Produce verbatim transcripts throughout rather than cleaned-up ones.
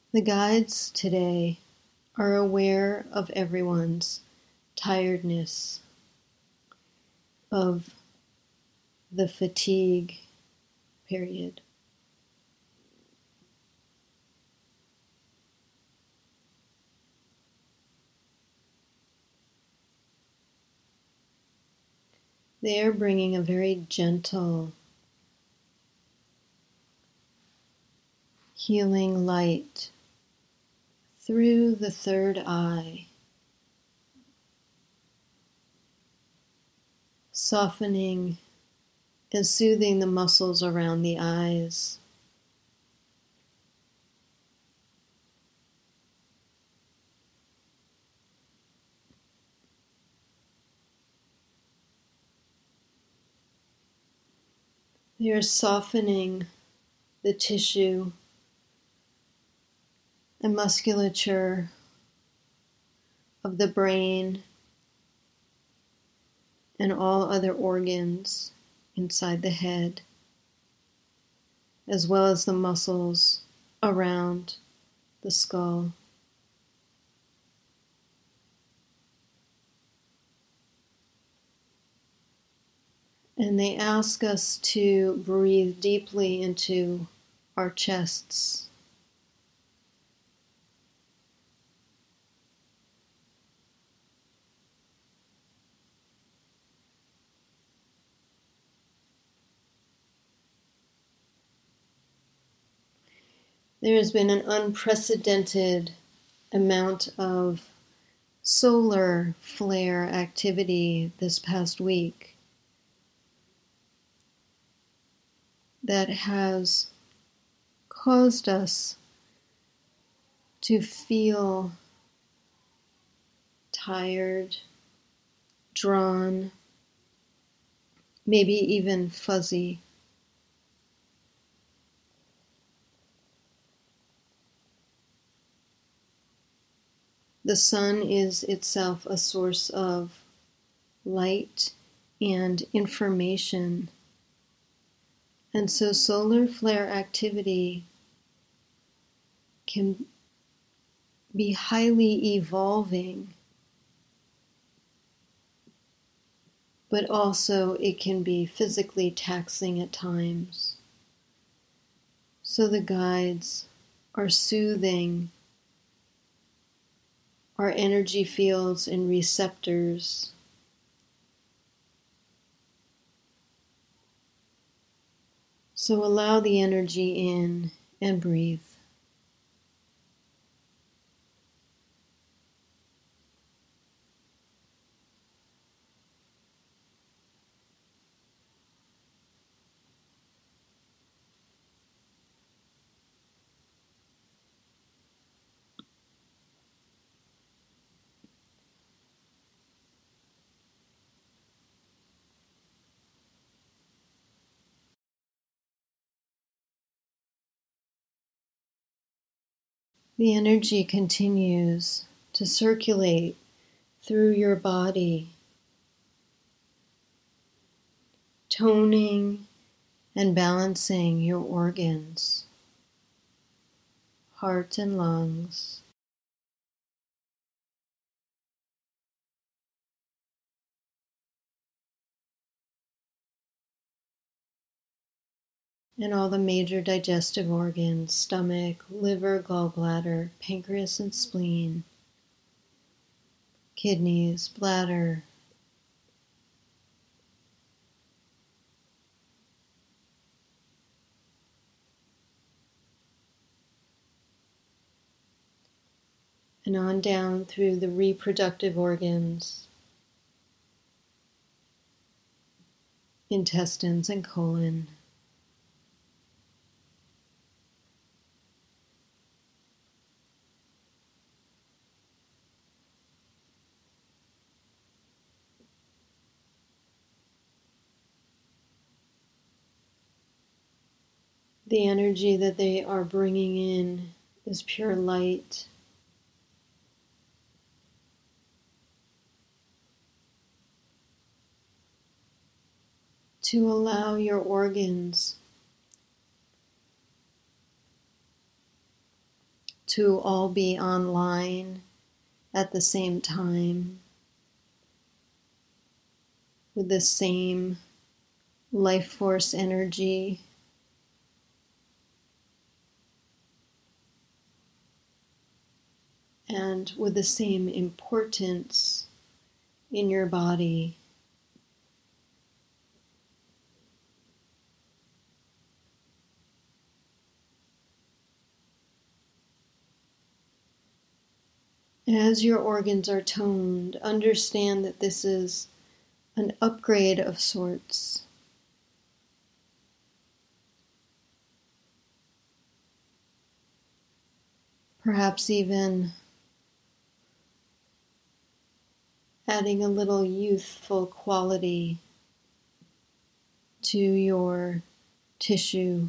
The guides today are aware of everyone's tiredness, of the fatigue period. They are bringing a very gentle, healing light through the third eye, softening and soothing the muscles around the eyes. They are softening the tissue and musculature of the brain and all other organs inside the head, as well as the muscles around the skull. And they ask us to breathe deeply into our chests. There has been an unprecedented amount of solar flare activity this past week that has caused us to feel tired, drawn, maybe even fuzzy. The sun is itself a source of light and information. And so solar flare activity can be highly evolving, but also it can be physically taxing at times. So the guides are soothing our energy fields and receptors. So allow the energy in and breathe. The energy continues to circulate through your body, toning and balancing your organs, heart and lungs, and all the major digestive organs, stomach, liver, gallbladder, pancreas and spleen, kidneys, bladder, and on down through the reproductive organs, intestines and colon. The energy that they are bringing in is pure light. To allow your organs to all be online at the same time with the same life force energy. And with the same importance in your body. As your organs are toned, understand that this is an upgrade of sorts. Perhaps even adding a little youthful quality to your tissue,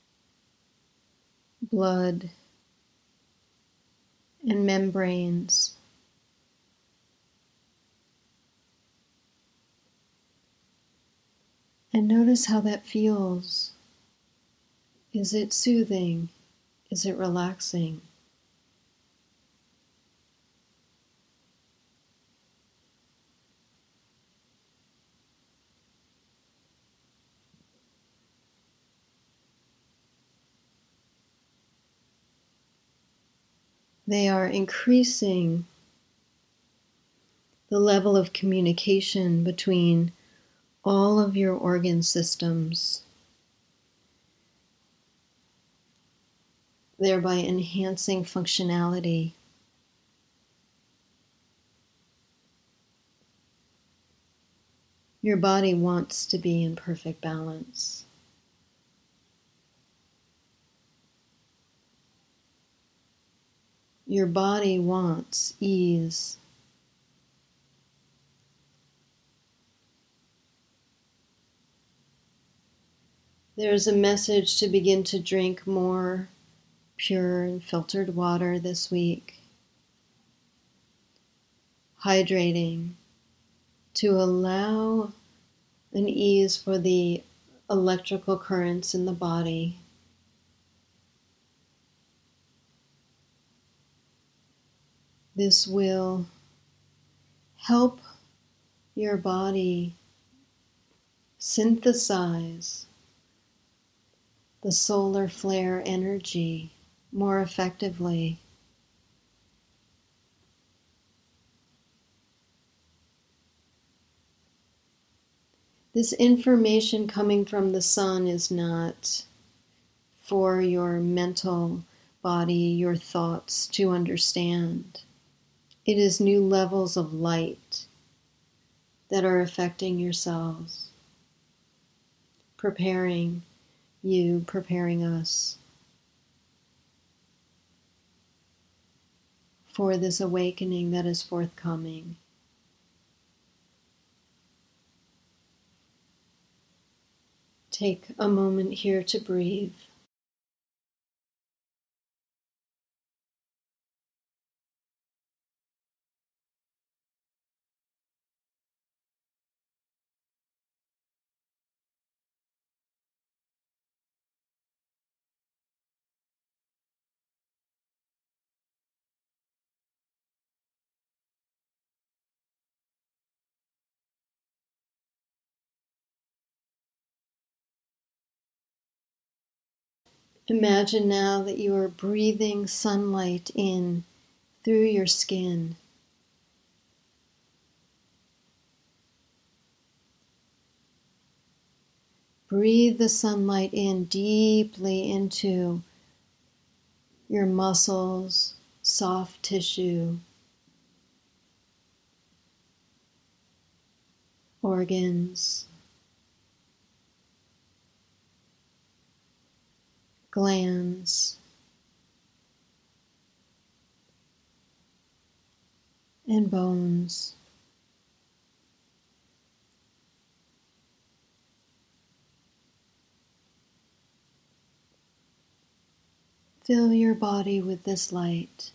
blood, and membranes. And notice how that feels. Is it soothing? Is it relaxing? They are increasing the level of communication between all of your organ systems, thereby enhancing functionality. Your body wants to be in perfect balance. Your body wants ease. There's a message to begin to drink more pure and filtered water this week. Hydrating to allow an ease for the electrical currents in the body. This will help your body synthesize the solar flare energy more effectively. This information coming from the sun is not for your mental body, your thoughts to understand. It is new levels of light that are affecting your cells, preparing you, preparing us for this awakening that is forthcoming. Take a moment here to breathe. Imagine now that you are breathing sunlight in through your skin. Breathe the sunlight in deeply into your muscles, soft tissue, organs, glands, and bones. Fill your body with this light.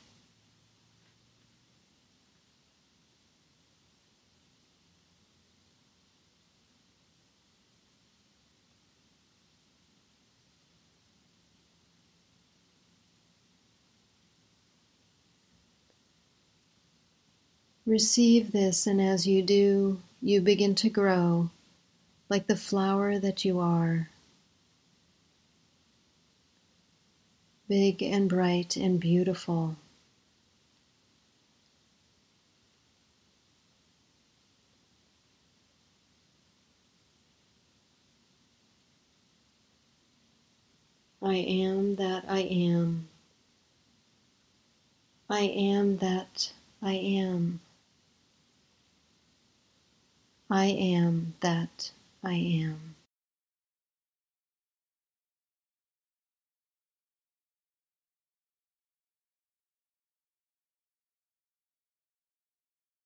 Receive this, and as you do, you begin to grow like the flower that you are, big and bright and beautiful. I am that I am. I am that I am. I am that I am.